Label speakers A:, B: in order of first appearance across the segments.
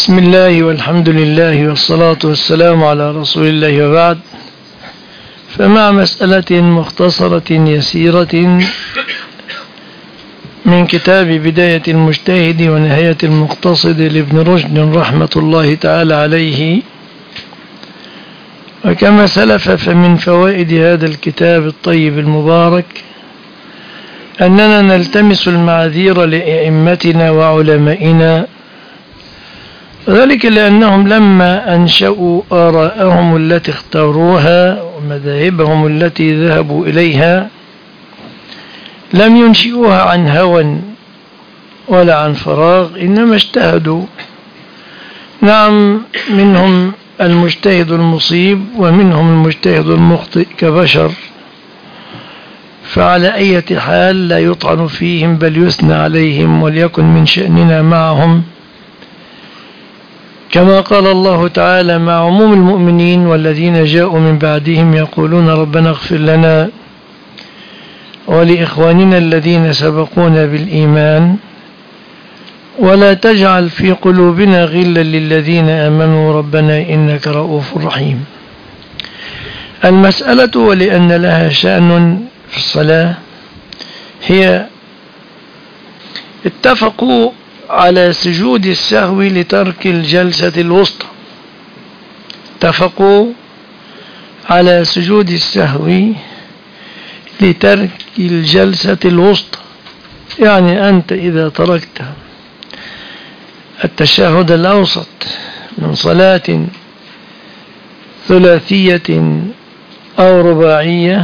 A: بسم الله والحمد لله والصلاة والسلام على رسول الله وبعد. فمع مسألة مختصرة يسيرة من كتاب بداية المجتهد ونهاية المقتصد لابن رشد رحمة الله تعالى عليه، وكما سلف فمن فوائد هذا الكتاب الطيب المبارك أننا نلتمس المعاذير لأئمتنا وعلمائنا، ذلك لأنهم لما أنشأوا آراءهم التي اختاروها ومذاهبهم التي ذهبوا إليها لم ينشئوها عن هوى ولا عن فراغ، إنما اجتهدوا. نعم، منهم المجتهد المصيب ومنهم المجتهد المخطئ كبشر، فعلى أي حال لا يطعن فيهم بل يثنى عليهم، وليكن من شأننا معهم كما قال الله تعالى مع عموم المؤمنين: والذين جاءوا من بعدهم يقولون ربنا اغفر لنا ولإخواننا الذين سبقونا بالإيمان ولا تجعل في قلوبنا غلا للذين آمنوا ربنا إنك رؤوف رحيم. المسألة ولأن لها شأن في الصلاة هي اتفقوا على سجود السهو لترك الجلسة الوسطى. اتفقوا على سجود السهو لترك الجلسة الوسطى، يعني أنت إذا تركت التشهد الأوسط من صلاة ثلاثية أو رباعية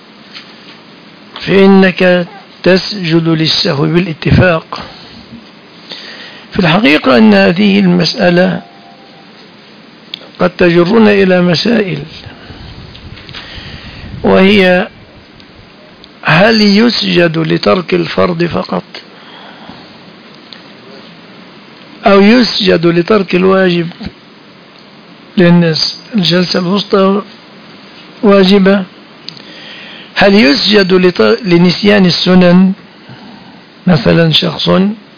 A: فإنك تسجد للسهو بالاتفاق. في الحقيقة أن هذه المسألة قد تجرنا إلى مسائل، وهي: هل يسجد لترك الفرض فقط أو يسجد لترك الواجب؟ لأن الجلسة الوسطى واجبة. هل يسجد لنسيان السنن؟ مثلا شخص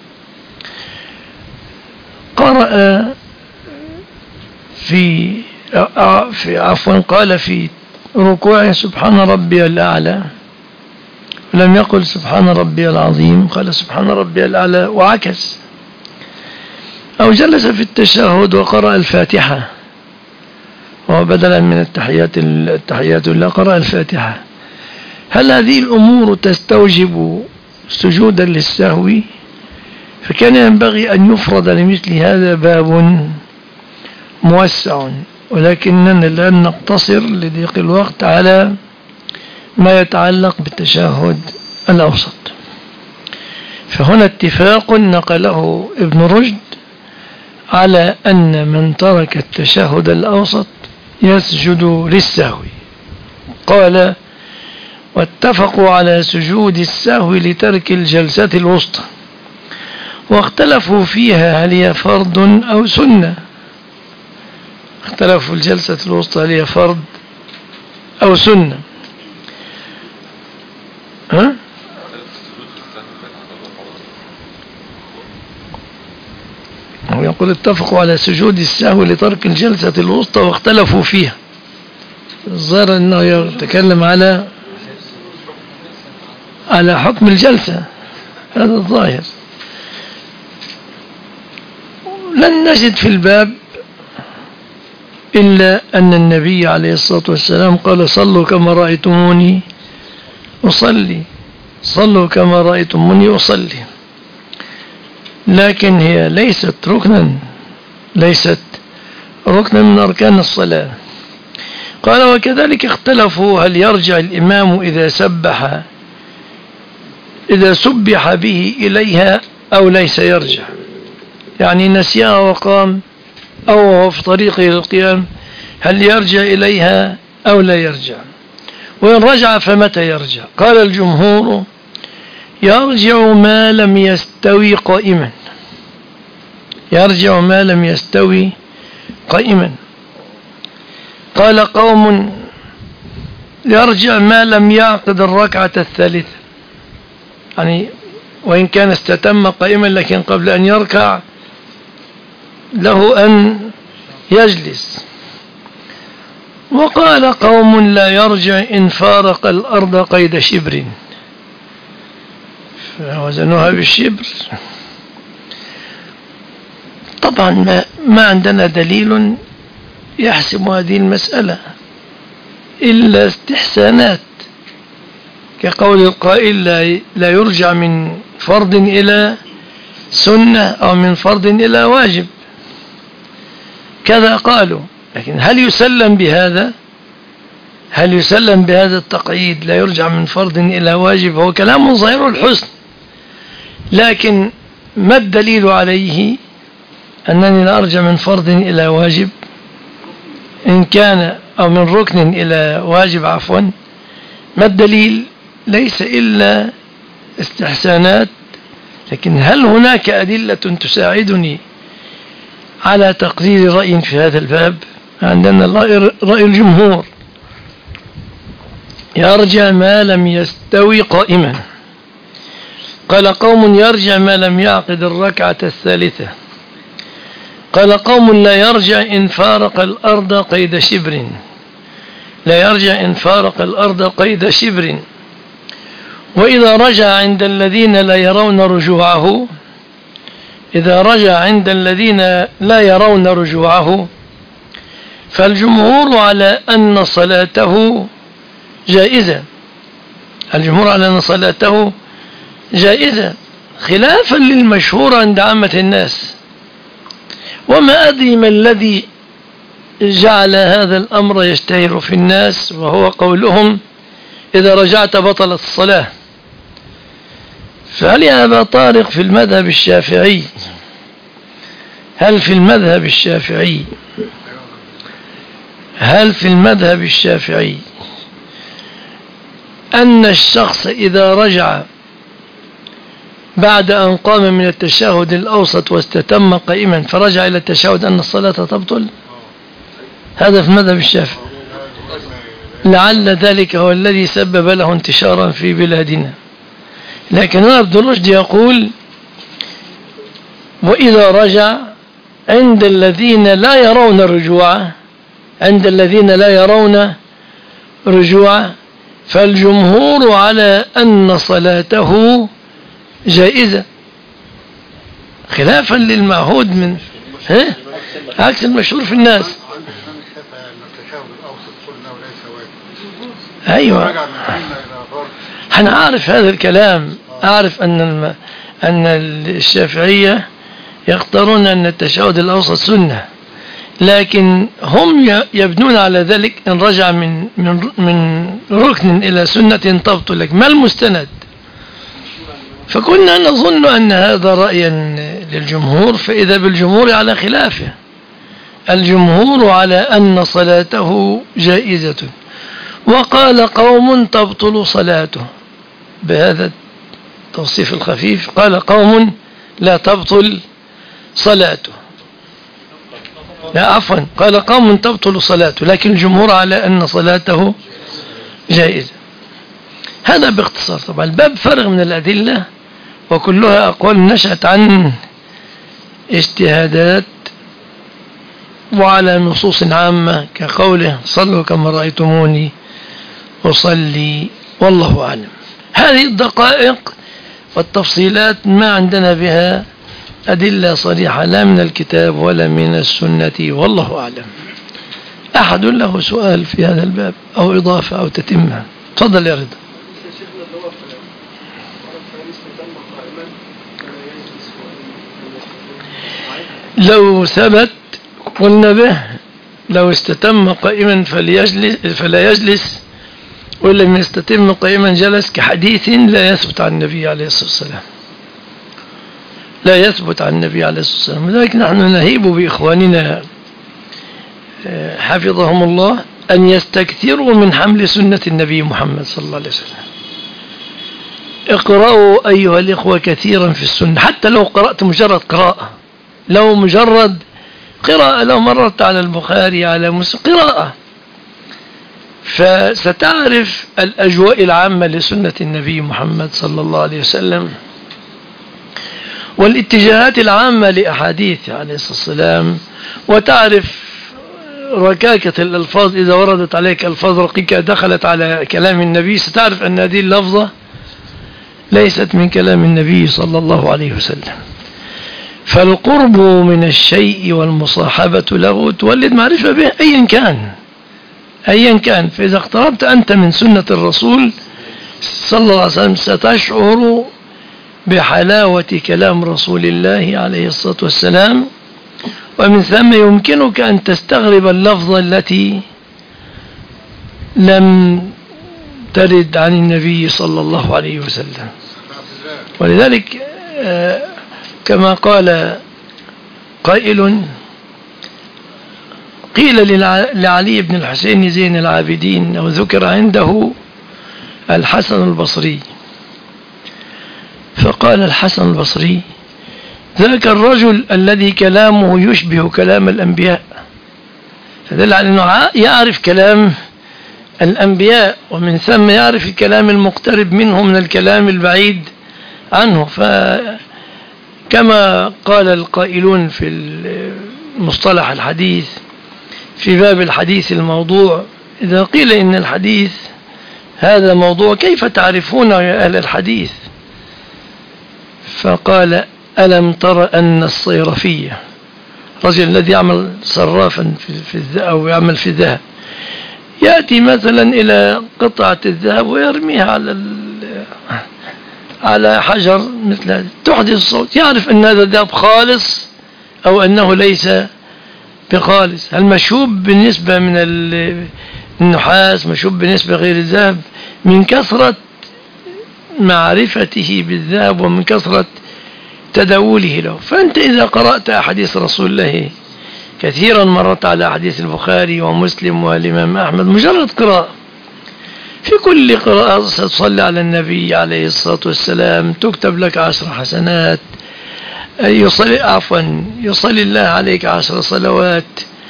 A: قرأ قال في ركوعه سبحان ربي الأعلى، لم يقل سبحان ربي العظيم، قال سبحان ربي الأعلى وعكس. أو جلس في التشهد وقرأ الفاتحة، وبدلا من التحيات لله قرأ الفاتحة. هل هذه الأمور تستوجب سجودا للسهو؟ فكان ينبغي أن يفرض لمثل هذا باب موسع، ولكننا الآن نقتصر لضيق الوقت على ما يتعلق بالتشهد الأوسط. فهنا اتفاق نقله ابن رشد على أن من ترك التشهد الأوسط يسجد للسهو. قال: واتفقوا على سجود السهو لترك الجلسة الوسطى، واختلفوا فيها هل هي فرض أو سنة. اختلفوا الجلسة الوسطى هل هي فرض أو سنة. هو يقول اتفقوا على سجود السهو لترك الجلسة الوسطى واختلفوا فيها. الظاهر أنه يتكلم على حكم الجلسة، هذا الظاهر. لن نجد في الباب إلا أن النبي عليه الصلاة والسلام قال: صلوا كما رأيتموني أصلي، صلوا كما رأيتموني أصلي. لكن هي ليست ركنا من أركان الصلاة. قال: وكذلك اختلفوا هل يرجع الإمام إذا سبح به إليها أو ليس يرجع، يعني نسيها وقام أو هو في طريقه للقيام، هل يرجع إليها أو لا يرجع؟ وإن رجع فمتى يرجع؟ قال الجمهور: يرجع ما لم يستوي قائما. يرجع ما لم يستوي قائما. قال قوم: يرجع ما لم يعقد الركعة الثالثة، يعني وإن كان استتم قائما لكن قبل أن يركع له أن يجلس. وقال قوم لا يرجع إن فارق الأرض قيد شبر، فوزنوها بالشبر. طبعا ما عندنا دليل يحسم هذه المسألة إلا استحسانات، كقول القائل لا يرجع من فرض إلى سنة أو من فرض إلى واجب، كذا قالوا. لكن هل يسلم بهذا؟ هل يسلم بهذا التقعيد لا يرجع من فرض إلى واجب؟ هو كلام ظاهر الحسن، لكن ما الدليل عليه أنني لا أرجع من فرض إلى واجب إن كان، أو من ركن إلى واجب عفوا؟ ما الدليل؟ ليس إلا استحسانات. لكن هل هناك أدلة تساعدني على تقرير رأي في هذا الباب؟ عندنا رأي الجمهور يرجع ما لم يستوي قائما. قال قوم يرجع ما لم يعقد الركعة الثالثة. قال قوم لا يرجع إن فارق الأرض قيد شبر، لا يرجع إن فارق الأرض قيد شبر. وإذا رجع عند الذين لا يرون رجوعه، إذا رجع عند الذين لا يرون رجوعه فالجمهور على أن صلاته جائزة، الجمهور على أن صلاته جائزة، خلافا للمشهور عند عامة الناس. وما أدري ما الذي جعل هذا الأمر يشتهر في الناس، وهو قولهم إذا رجعت بطلت الصلاة. فهل يا أبا طارق في المذهب الشافعي، هل في المذهب الشافعي أن الشخص إذا رجع بعد أن قام من التشهد الأوسط واستتم قائما فرجع إلى التشهد أن الصلاة تبطل؟ هذا في المذهب الشافعي، لعل ذلك هو الذي سبب له انتشارا في بلادنا. لكن هنا ابن رشد يقول وإذا رجع عند الذين لا يرون الرجوع، عند الذين لا يرون رجوع فالجمهور على أن صلاته جائزة، خلافا للمعهود من عكس المشهور في الناس. أيوة، أنا أعرف هذا الكلام، أعرف أن الشافعية يختارون أن التشهد الأوسط سنة، لكن هم يبنون على ذلك إن رجع من ركن إلى سنة تبطل. لك ما المستند؟ فكنا نظن أن هذا رأيا للجمهور، فإذا بالجمهور على خلافه، الجمهور على أن صلاته جائزة. وقال قوم تبطل صلاته بهذا التوصيف الخفيف، قال قوم لا تبطل صلاته، لا عفوا، قال قوم تبطل صلاته لكن الجمهور على أن صلاته جائزة. هذا باختصار. طبعا الباب فرغ من الأدلة وكلها أقوال نشأت عن اجتهادات وعلى نصوص عامة كقوله صلوا كما رأيتموني أصلي، والله أعلم. هذه الدقائق والتفصيلات ما عندنا بها أدلة صريحة لا من الكتاب ولا من السنة، والله أعلم. أحد له سؤال في هذا الباب أو إضافة أو تتمة؟ تفضل يا رضا. لو ثبت قلنا به لو استتم قائما فلا يجلس، ولم يستتم قائما جلس، كحديث لا يثبت عن النبي عليه الصلاة والسلام، لا يثبت عن النبي عليه الصلاة والسلام. لذلك نحن نهيب بإخواننا حفظهم الله أن يستكثروا من حمل سنة النبي محمد صلى الله عليه وسلم. اقرأوا أيها الإخوة كثيرا في السنة، حتى لو قرأت مجرد قراءة، لو مجرد قراءة، لو مررت على البخاري على مسلم قراءة، فستعرف الأجواء العامة لسنة النبي محمد صلى الله عليه وسلم. والاتجاهات العامة لأحاديث عليه الصلاة والسلام، وتعرف ركاكة الألفاظ إذا وردت عليك ألفاظ رقيقة دخلت على كلام النبي ستعرف أن هذه اللفظة ليست من كلام النبي صلى الله عليه وسلم. فالقرب من الشيء والمصاحبة له تولد معرفة به أيا كان. فإذا اقتربت أنت من سنة الرسول صلى الله عليه وسلم ستشعر بحلاوة كلام رسول الله عليه الصلاة والسلام، ومن ثم يمكنك أن تستغرب اللفظة التي لم ترد عن النبي صلى الله عليه وسلم. ولذلك كما قال قائل قيل لعلي بن الحسين زين العابدين، أو ذكر عنده الحسن البصري، فقال الحسن البصري: ذاك الرجل الذي كلامه يشبه كلام الأنبياء. فدل على أنه يعرف كلام الأنبياء، ومن ثم يعرف الكلام المقترب منه من الكلام البعيد عنه. فكما قال القائلون في مصطلح الحديث في باب الحديث الموضوع، إذا قيل إن الحديث هذا موضوع كيف تعرفونه يا أهل الحديث؟ فقال: ألم تر أن الصيرفية، رجل الذي يعمل صرافا أو يعمل في الذهب، يأتي مثلا إلى قطعة الذهب ويرميها على حجر مثل هذا تحدث صوت، يعرف أن هذا الذهب خالص أو أنه ليس بخالص. هل مشوب بالنسبة من النحاس، مشوب بالنسبة غير الذهب، من كثرة معرفته بالذهب ومن كثرة تداوله له. فأنت إذا قرأت أحاديث رسول الله كثيرا، مرت على حديث البخاري ومسلم والإمام أحمد، مجرد قراءة، في كل قراءة ستصلي على النبي عليه الصلاة والسلام تكتب لك 10 حسنات، يصلي الله عليك 10 صلوات.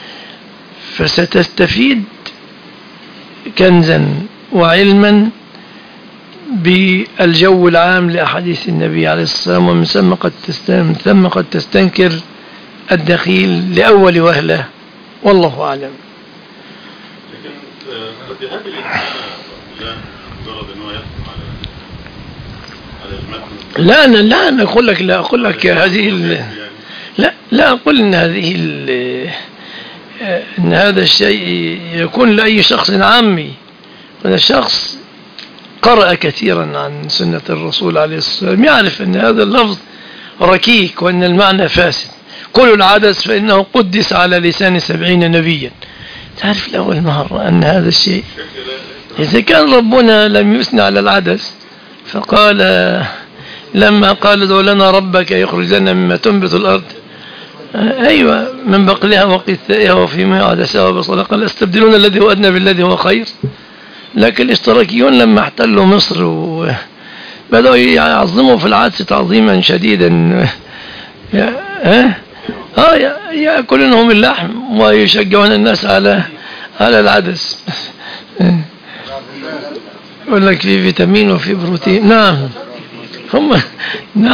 A: فستستفيد كنزا وعلما بالجو العام لأحاديث النبي عليه الصلاة والسلام، ومن ثم قد تستنكر الدخيل لأول وهلة، والله أعلم.
B: لكن قد يهاب الإنسان لا مجرد أنه يحكم على المتن.
A: لا أنا أقول لك هذه لا أقول إن إن هذا الشيء يكون لأي شخص عامي. هذا الشخص قرأ كثيرا عن سنة الرسول عليه الصلاة والسلام، يعرف أن هذا اللفظ ركيك وأن المعنى فاسد. قل العدس فإنه قدس على لسان 70 نبيا. تعرف لأول مرة أن هذا الشيء، إذا كان ربنا لم يثني على العدس، فقال لما قال ادع لنا ربك يخرج لنا مما تنبت الأرض، أيوة، من بقلها وقثائها وفيما عدسها وبصلها، قال استبدلون الذي هو أدنى بالذي هو خير. لكن الاشتراكيون لما احتلوا مصر بدأوا يعظموا في العدس تعظيما شديدا، يأكلونهم اللحم ويشجعون الناس على العدس. يقول لك في فيتامين وفي بروتين. نعم نعم.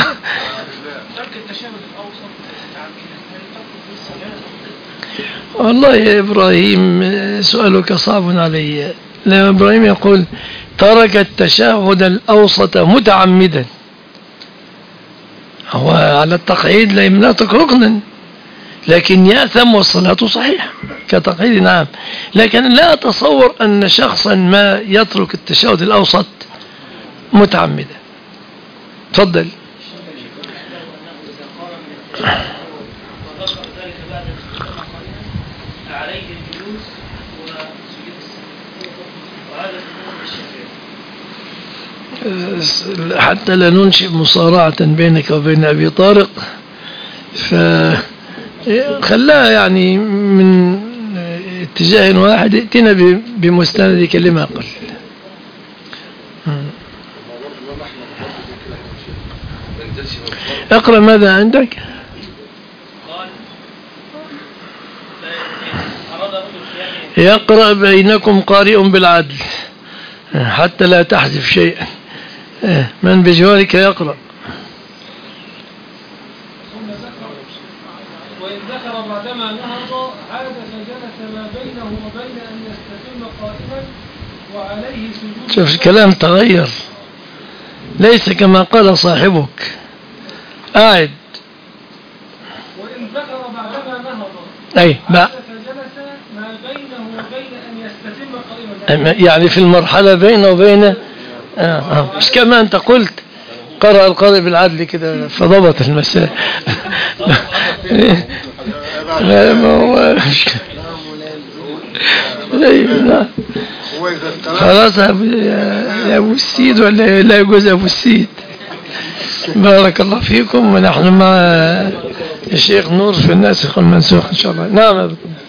A: والله يا إبراهيم سؤالك صعب علي. لأن إبراهيم يقول ترك التشهد الأوسط متعمدا، هو على التقعيد لا يمنعك ركنا، لكن يأثم والصلاة صحيحة كتقعيد. نعم، لكن لا أتصور أن شخصا ما يترك التشهد الأوسط متعمدا. تفضل. حتى لا ننشئ مصارعة بينك وبين أبي طارق، فخلاها يعني من اتجاه واحد، ائتنا بمستند كلمة أقل. اقرأ ماذا عندك. يقرأ بينكم قارئ بالعدل حتى لا تحذف شيئا، من بجوارك يقرأ.
C: نهض عاد فجلس ما بينه وبين أن يستتم قائما وعليه سجود.
A: شوف الكلام تغير، ليس كما قال صاحبك قاعد.
C: وإن ذكر بعدما نهض
A: أي
C: عاد فجلس ما بينه وبين أن يستتم قائما،
A: يعني في المرحلة بينه وبين مش كما أنت قلت قرأ القارئ بالعدل كده فضبط المسائل. لا ما هو خلاص يا أبو السيد ولا لا يجوز أبو السيد. بارك الله فيكم، ونحن مع الشيخ نور في الناسخ والمنسوخ إن شاء الله. نعم.